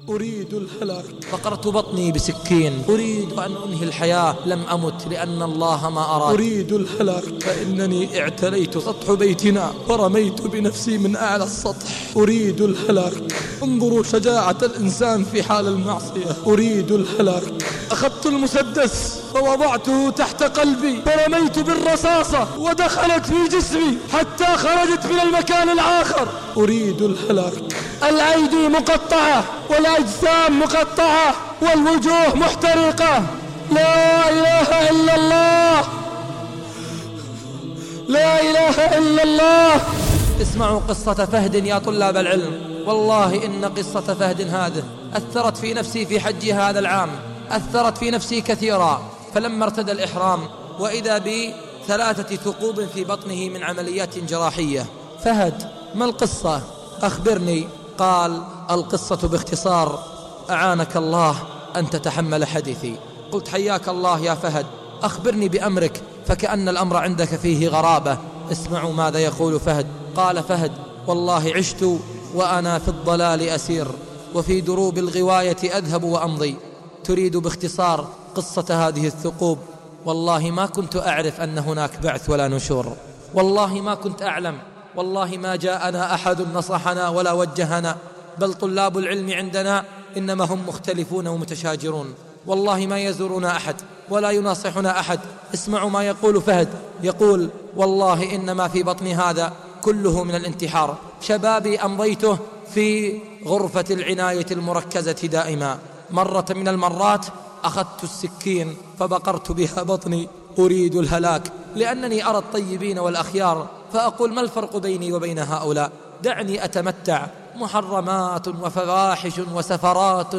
أريد الهلاك. فقرت بطني بسكين، أريد أن أنهي الحياة، لم أمت لأن الله ما أراد. أريد الهلاك، فإنني اعتليت سطح بيتنا فرميت بنفسي من أعلى السطح. أريد الهلاك. انظروا شجاعة الإنسان في حال المعصية. أريد الهلاك. أخذت المسدس فوضعته تحت قلبي فرميت بالرصاصة ودخلت في جسمي حتى خرجت من المكان الآخر. أريد الهلاك. الأيدي مقطعة والأجسام مقطعة والوجوه محترقة. لا إله إلا الله، لا إله إلا الله. اسمعوا قصة فهد يا طلاب العلم. والله إن قصة فهد هذه أثرت في نفسي في حج هذا العام، أثرت في نفسي كثيرا. فلما ارتدى الإحرام وإذا ب3 ثقوب في بطنه من عمليات جراحية. فهد، ما القصة؟ أخبرني. قال: القصة باختصار، أعانك الله أن تتحمل حديثي. قلت: حياك الله يا فهد، أخبرني بأمرك، فكأن الأمر عندك فيه غرابة. اسمعوا ماذا يقول فهد. قال فهد: والله عشت وأنا في الضلال أسير، وفي دروب الغواية أذهب وأمضي. تريد باختصار قصة هذه الثقوب. والله ما كنت أعرف أن هناك بعث ولا نشور، والله ما كنت أعلم، والله ما جاءنا أحد نصحنا ولا وجهنا، بل طلاب العلم عندنا إنما هم مختلفون ومتشاجرون. والله ما يزورنا أحد ولا يناصحنا أحد. اسمعوا ما يقول فهد. يقول: والله إنما في بطني هذا كله من الانتحار. شبابي أمضيته في غرفة العناية المركزة دائما. مرة من المرات أخذت السكين فبقرت بها بطني. أريد الهلاك، لأنني أرى الطيبين والأخيار فأقول: ما الفرق بيني وبين هؤلاء؟ دعني أتمتع. محرمات وفواحش وسفرات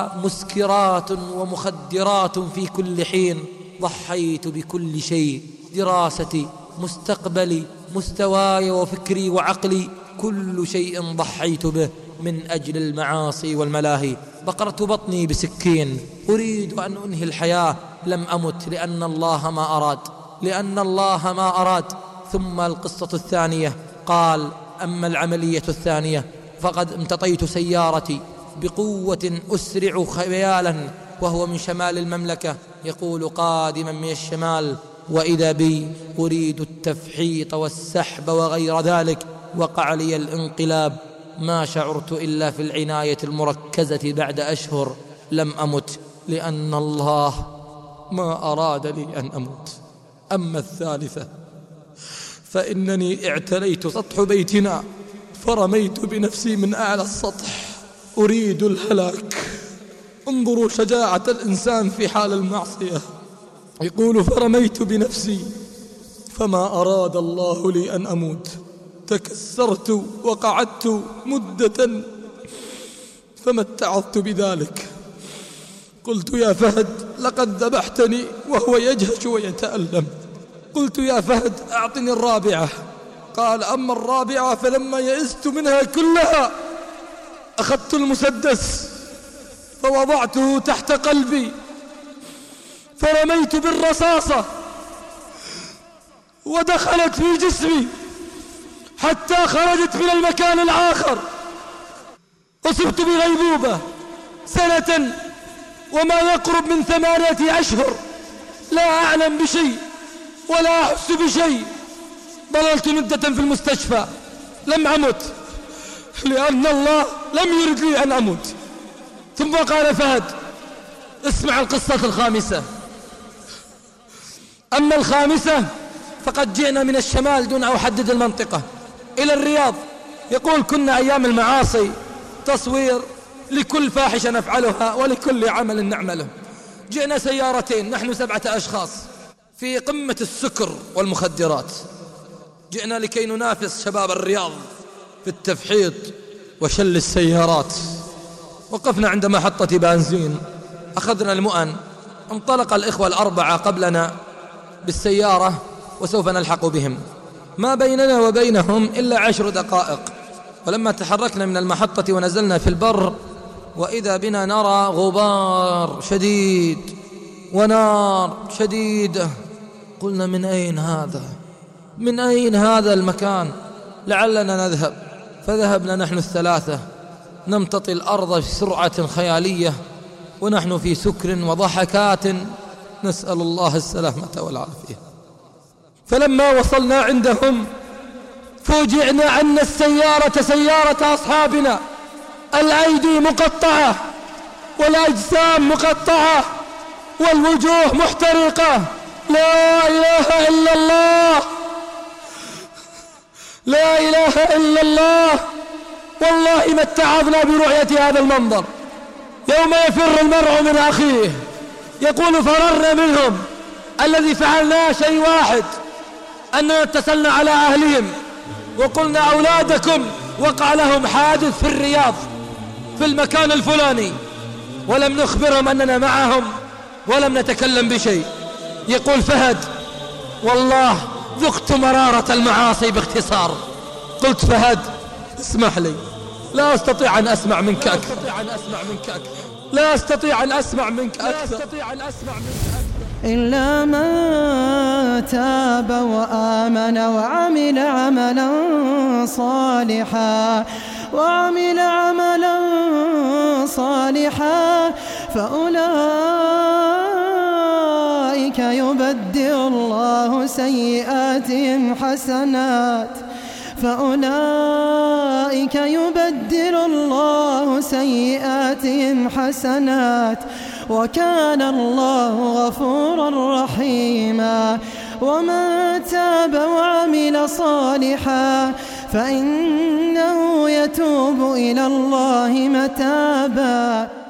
ومسكرات ومخدرات في كل حين. ضحيت بكل شيء، دراستي، مستقبلي، مستواي وفكري وعقلي، كل شيء ضحيت به من أجل المعاصي والملاهي. بقرت بطني بسكين، أريد أن أنهي الحياة، لم أمت لأن الله ما أراد، لأن الله ما أراد. ثم القصة الثانية. قال: أما العملية الثانية فقد امتطيت سيارتي بقوة أسرع خيالا وهو من شمال المملكة، يقول قادما من الشمال، وإذا بي أريد التفحيط والسحب وغير ذلك. وقع لي الانقلاب، ما شعرت إلا في العناية المركزة بعد أشهر. لم أمت لأن الله ما أراد لي أن أموت. أما الثالثة فإنني اعتليت سطح بيتنا فرميت بنفسي من أعلى السطح. أريد الهلاك. انظروا شجاعة الإنسان في حال المعصية. يقول: فرميت بنفسي فما أراد الله لي أن أموت. تكسرت وقعدت مدة فما اتعظت بذلك. قلت: يا فهد، لقد ذبحتني، وهو يجهش ويتألم. قلت: يا فهد، أعطني الرابعة. قال: أما الرابعة فلما يئست منها كلها أخذت المسدس فوضعته تحت قلبي فرميت بالرصاصة ودخلت في جسمي حتى خرجت من المكان الآخر. أصبت بغيبوبة 1 سنة وما يقرب من 8 أشهر، لا أعلم بشيء ولا أحس بشيء. ظللت مدة في المستشفى، لم أمت لأن الله لم يرد لي أن أموت. ثم قال فهد: اسمع القصة الخامسة. أما الخامسة فقد جئنا من الشمال دون أن أحدد المنطقة إلى الرياض. يقول: كنا أيام المعاصي تصوير لكل فاحشة نفعلها ولكل عمل نعمله. جئنا سيارتين، نحن 7 أشخاص في قمة السكر والمخدرات. جئنا لكي ننافس شباب الرياض في التفحيط وشل السيارات. وقفنا عند محطة بنزين، أخذنا المؤن، انطلق الإخوة ال4 قبلنا بالسيارة وسوف نلحق بهم. ما بيننا وبينهم إلا 10 دقائق. ولما تحركنا من المحطة ونزلنا في البر وإذا بنا نرى غبار شديد ونار شديدة. قلنا: من أين هذا؟ من أين هذا المكان؟ لعلنا نذهب. فذهبنا نحن ال3 نمتطي الأرض بسرعة خيالية ونحن في سكر وضحكات، نسأل الله السلامة والعافية. فلما وصلنا عندهم فوجئنا أن السيارة سيارة أصحابنا الأيدي مقطعة والأجسام مقطعة والوجوه محترقة. لا إله إلا الله، لا إله إلا الله. والله ما اتعظنا برؤية هذا المنظر. يوم يفر المرء من أخيه يقول فررنا منهم. الذي فعلناه شيء واحد، أننا اتصلنا على أهلهم وقلنا أولادكم وقع لهم حادث في الرياض في المكان الفلاني، ولم نخبرهم أننا معهم ولم نتكلم بشيء. يقول فهد والله ذقت مرارة المعاصي باختصار. قلت فهد اسمح لي، لا أستطيع أن أسمع منك أكثر، لا أستطيع أن أسمع منك أكثر. إلا من تاب وآمن وعمل عملا صالحا فأولئك يبدل الله سيئاتهم حسنات وكان الله غفورا رحيما. ومن تاب وعمل صالحا فإنه يتوب إلى الله متابا.